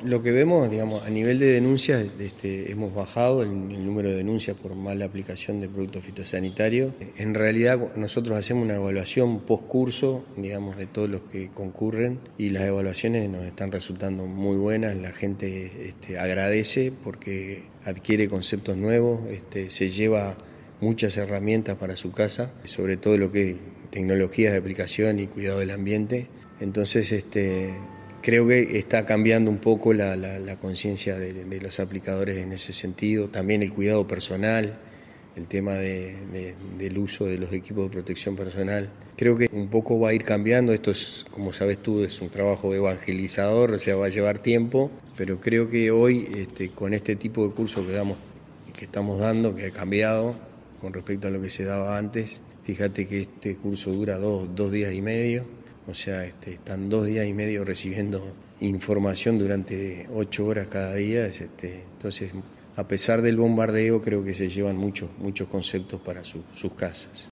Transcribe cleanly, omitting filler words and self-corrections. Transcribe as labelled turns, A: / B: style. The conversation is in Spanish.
A: Lo que vemos, digamos, a nivel de denuncias, hemos bajado el número de denuncias por mala aplicación de productos fitosanitarios. En realidad nosotros hacemos una evaluación post-curso, digamos, de todos los que concurren, y las evaluaciones nos están resultando muy buenas. La gente agradece porque adquiere conceptos nuevos, se lleva muchas herramientas para su casa, sobre todo lo que es tecnologías de aplicación y cuidado del ambiente. Entonces, creo que está cambiando un poco la conciencia de los aplicadores en ese sentido. También el cuidado personal, el tema del uso de los equipos de protección personal. Creo que un poco va a ir cambiando. Esto es, como sabes tú, es un trabajo evangelizador, o sea, va a llevar tiempo, pero creo que hoy, con este tipo de cursos que estamos dando, que ha cambiado con respecto a lo que se daba antes, fíjate que este curso dura dos días y medio. O sea, están 2 días y medio recibiendo información durante 8 horas cada día. Entonces, a pesar del bombardeo, creo que se llevan muchos conceptos para sus casas.